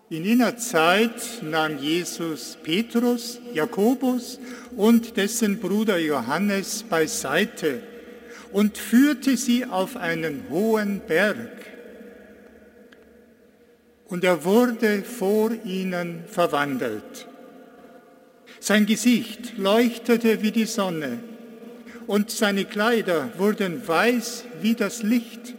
In jener Zeit nahm Jesus Petrus, Jakobus und dessen Bruder Johannes beiseite und führte sie auf einen hohen Berg. Und er wurde vor ihnen verwandelt. Sein Gesicht leuchtete wie die Sonne und seine Kleider wurden weiß wie das Licht.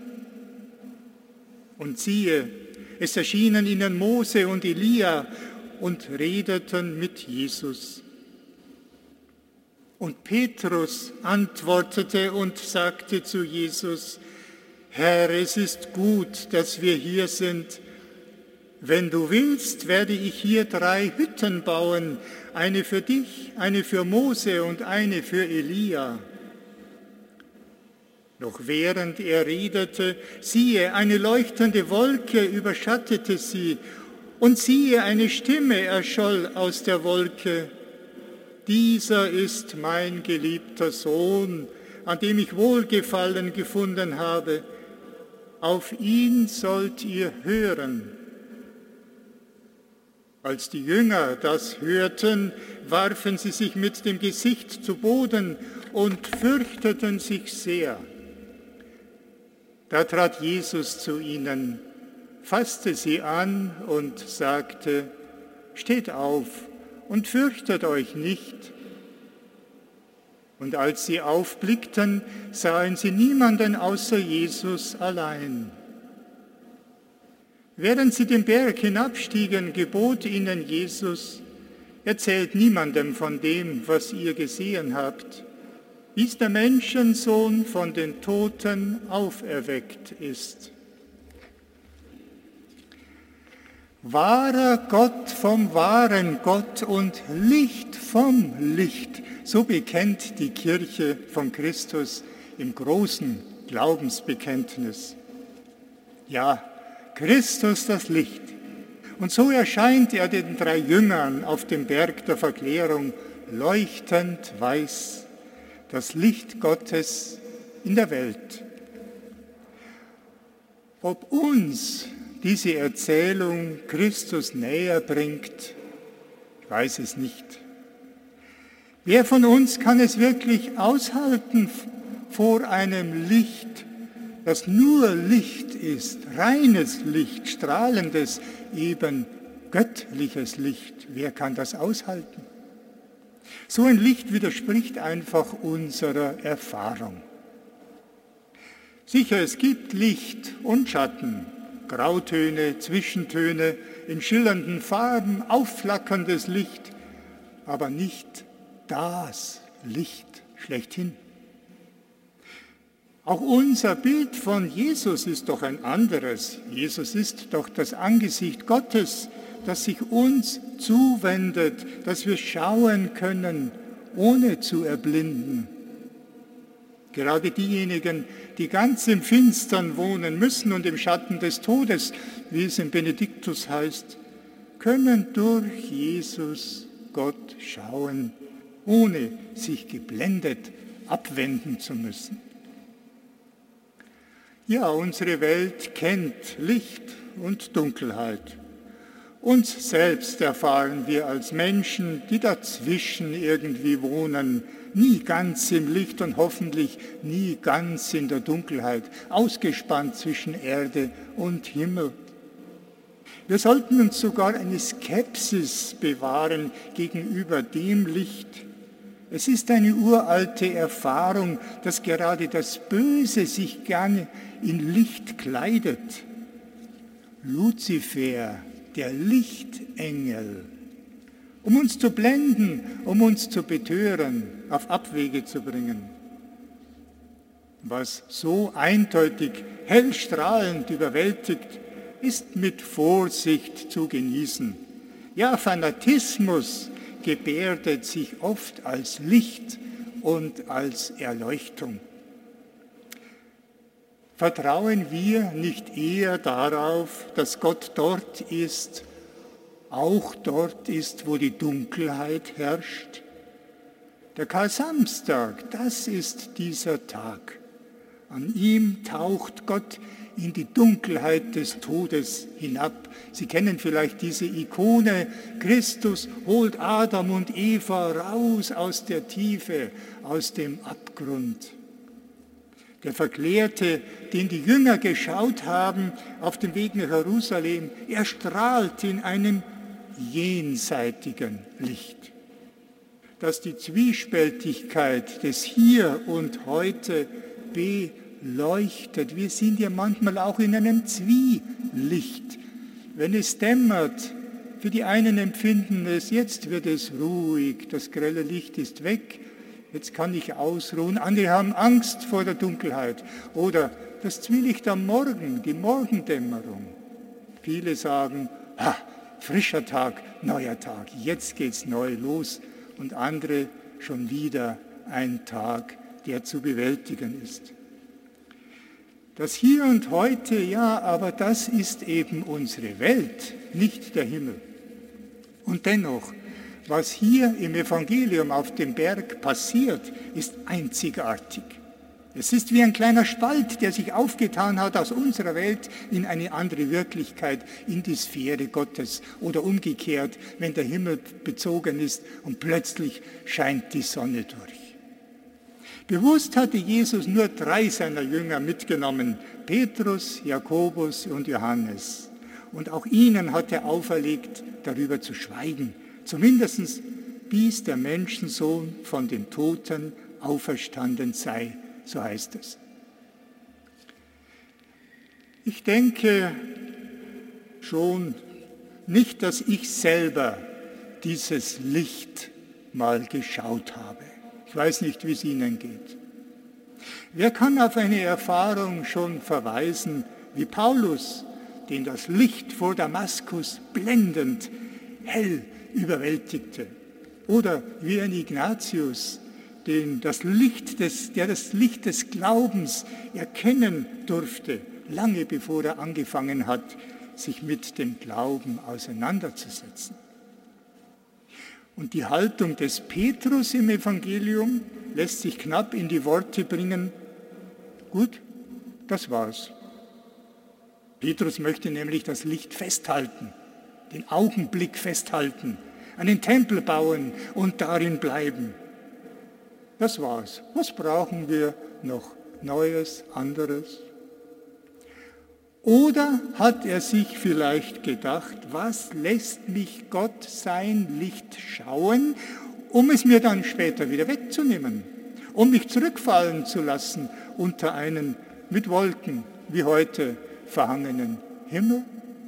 Und siehe, es erschienen ihnen Mose und Elia und redeten mit Jesus. Und Petrus antwortete und sagte zu Jesus: Herr, es ist gut, dass wir hier sind. Wenn du willst, werde ich hier 3 Hütten bauen, eine für dich, eine für Mose und eine für Elia. Noch während er redete, siehe, eine leuchtende Wolke überschattete sie, und siehe, eine Stimme erscholl aus der Wolke: Dieser ist mein geliebter Sohn, an dem ich Wohlgefallen gefunden habe. Auf ihn sollt ihr hören. Als die Jünger das hörten, warfen sie sich mit dem Gesicht zu Boden und fürchteten sich sehr. Da trat Jesus zu ihnen, fasste sie an und sagte: Steht auf und fürchtet euch nicht. Und als sie aufblickten, sahen sie niemanden außer Jesus allein. Während sie den Berg hinabstiegen, gebot ihnen Jesus: Erzählt niemandem von dem, was ihr gesehen habt, bis der Menschensohn von den Toten auferweckt ist. Wahrer Gott vom wahren Gott und Licht vom Licht, so bekennt die Kirche von Christus im großen Glaubensbekenntnis. Ja, Christus das Licht. Und so erscheint er den 3 Jüngern auf dem Berg der Verklärung leuchtend weiß, das Licht Gottes in der Welt. Ob uns diese Erzählung Christus näher bringt, ich weiß es nicht. Wer von uns kann es wirklich aushalten vor einem Licht, das nur Licht ist, reines Licht, strahlendes, eben göttliches Licht? Wer kann das aushalten? So ein Licht widerspricht einfach unserer Erfahrung. Sicher, es gibt Licht und Schatten, Grautöne, Zwischentöne, in schillernden Farben, aufflackerndes Licht, aber nicht das Licht schlechthin. Auch unser Bild von Jesus ist doch ein anderes. Jesus ist doch das Angesicht Gottes, das sich uns zuwendet, dass wir schauen können, ohne zu erblinden. Gerade diejenigen, die ganz im Finstern wohnen müssen und im Schatten des Todes, wie es im Benediktus heißt, können durch Jesus Gott schauen, ohne sich geblendet abwenden zu müssen. Ja, unsere Welt kennt Licht und Dunkelheit. Uns selbst erfahren wir als Menschen, die dazwischen irgendwie wohnen, nie ganz im Licht und hoffentlich nie ganz in der Dunkelheit, ausgespannt zwischen Erde und Himmel. Wir sollten uns sogar eine Skepsis bewahren gegenüber dem Licht. Es ist eine uralte Erfahrung, dass gerade das Böse sich gerne in Licht kleidet. Luzifer, der Lichtengel, um uns zu blenden, um uns zu betören, auf Abwege zu bringen. Was so eindeutig, hellstrahlend überwältigt, ist mit Vorsicht zu genießen. Ja, Fanatismus gebärdet sich oft als Licht und als Erleuchtung. Vertrauen wir nicht eher darauf, dass Gott dort ist, auch dort ist, wo die Dunkelheit herrscht? Der Karsamstag, das ist dieser Tag. An ihm taucht Gott in die Dunkelheit des Todes hinab. Sie kennen vielleicht diese Ikone, Christus holt Adam und Eva raus aus der Tiefe, aus dem Abgrund. Der Verklärte, den die Jünger geschaut haben auf dem Weg nach Jerusalem, er strahlt in einem jenseitigen Licht. Dass die Zwiespältigkeit des Hier und Heute beleuchtet. Wir sind ja manchmal auch in einem Zwielicht. Wenn es dämmert, für die einen empfinden es, jetzt wird es ruhig, das grelle Licht ist weg, jetzt kann ich ausruhen. Andere haben Angst vor der Dunkelheit. Oder das Zwielicht am Morgen, die Morgendämmerung. Viele sagen, frischer Tag, neuer Tag, jetzt geht's neu los. Und andere schon wieder ein Tag, der zu bewältigen ist. Das Hier und Heute, ja, aber das ist eben unsere Welt, nicht der Himmel. Und dennoch, was hier im Evangelium auf dem Berg passiert, ist einzigartig. Es ist wie ein kleiner Spalt, der sich aufgetan hat aus unserer Welt in eine andere Wirklichkeit, in die Sphäre Gottes. Oder umgekehrt, wenn der Himmel bezogen ist und plötzlich scheint die Sonne durch. Bewusst hatte Jesus nur 3 seiner Jünger mitgenommen, Petrus, Jakobus und Johannes. Und auch ihnen hat er auferlegt, darüber zu schweigen, zumindest bis der Menschensohn von den Toten auferstanden sei. So heißt es. Ich denke schon nicht, dass ich selber dieses Licht mal geschaut habe. Ich weiß nicht, wie es Ihnen geht. Wer kann auf eine Erfahrung schon verweisen, wie Paulus, den das Licht vor Damaskus blendend hell überwältigte? Oder wie ein Ignatius, der das Licht des Glaubens erkennen durfte, lange bevor er angefangen hat, sich mit dem Glauben auseinanderzusetzen. Und die Haltung des Petrus im Evangelium lässt sich knapp in die Worte bringen, gut, das war's. Petrus möchte nämlich das Licht festhalten, den Augenblick festhalten, einen Tempel bauen und darin bleiben. Das war's. Was brauchen wir noch Neues, anderes? Oder hat er sich vielleicht gedacht, was lässt mich Gott sein Licht schauen, um es mir dann später wieder wegzunehmen, um mich zurückfallen zu lassen unter einen mit Wolken wie heute verhangenen Himmel?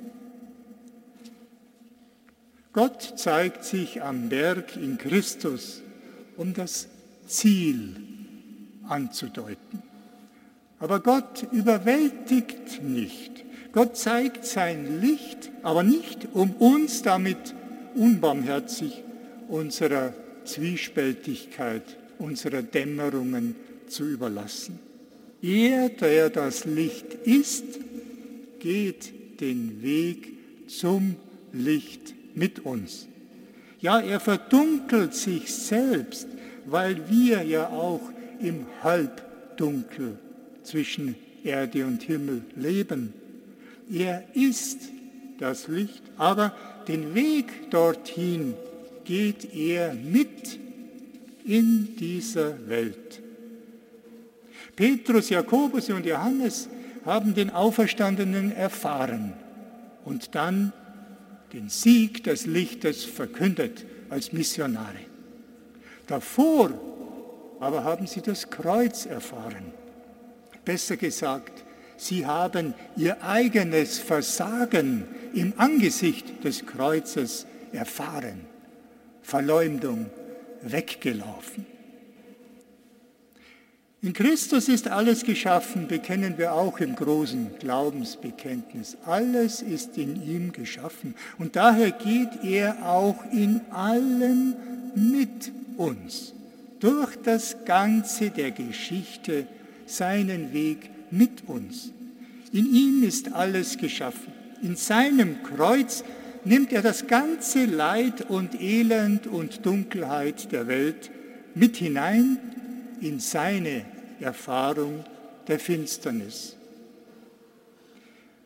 Gott zeigt sich am Berg in Christus, um das Ziel anzudeuten. Aber Gott überwältigt nicht. Gott zeigt sein Licht, aber nicht, um uns damit unbarmherzig unserer Zwiespältigkeit, unserer Dämmerungen zu überlassen. Er, der das Licht ist, geht den Weg zum Licht mit uns. Ja, er verdunkelt sich selbst, weil wir ja auch im Halbdunkel zwischen Erde und Himmel leben. Er ist das Licht, aber den Weg dorthin geht er mit in dieser Welt. Petrus, Jakobus und Johannes haben den Auferstandenen erfahren und dann den Sieg des Lichtes verkündet als Missionare. Davor aber haben sie das Kreuz erfahren. Besser gesagt, sie haben ihr eigenes Versagen im Angesicht des Kreuzes erfahren. Verleumdung, weggelaufen. In Christus ist alles geschaffen, bekennen wir auch im großen Glaubensbekenntnis. Alles ist in ihm geschaffen und daher geht er auch in allem mit uns, durch das Ganze der Geschichte seinen Weg mit uns. In ihm ist alles geschaffen. In seinem Kreuz nimmt er das ganze Leid und Elend und Dunkelheit der Welt mit hinein in seine Erfahrung der Finsternis.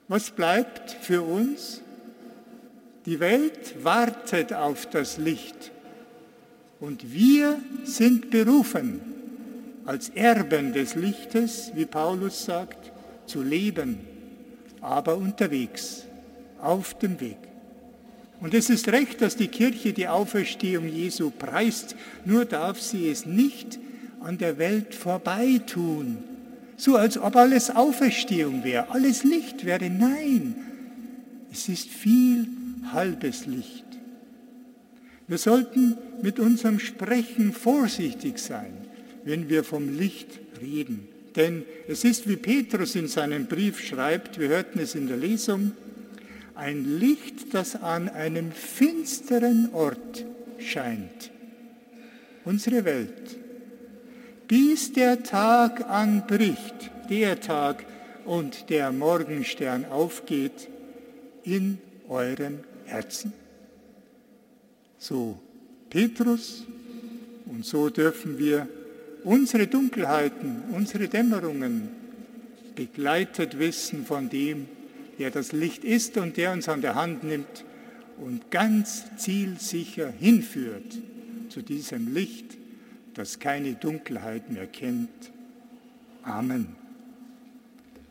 Was bleibt für uns? Die Welt wartet auf das Licht und wir sind berufen, als Erben des Lichtes, wie Paulus sagt, zu leben, aber unterwegs, auf dem Weg. Und es ist recht, dass die Kirche die Auferstehung Jesu preist, nur darf sie es nicht an der Welt vorbeitun, so als ob alles Auferstehung wäre, alles Licht wäre. Nein, es ist viel halbes Licht. Wir sollten mit unserem Sprechen vorsichtig sein, wenn wir vom Licht reden. Denn es ist, wie Petrus in seinem Brief schreibt, wir hörten es in der Lesung, ein Licht, das an einem finsteren Ort scheint. Unsere Welt. Bis der Tag anbricht, der Tag und der Morgenstern aufgeht in eurem Herzen. So Petrus, und so dürfen wir unsere Dunkelheiten, unsere Dämmerungen begleitet wissen von dem, der das Licht ist und der uns an der Hand nimmt und ganz zielsicher hinführt zu diesem Licht, das keine Dunkelheit mehr kennt. Amen.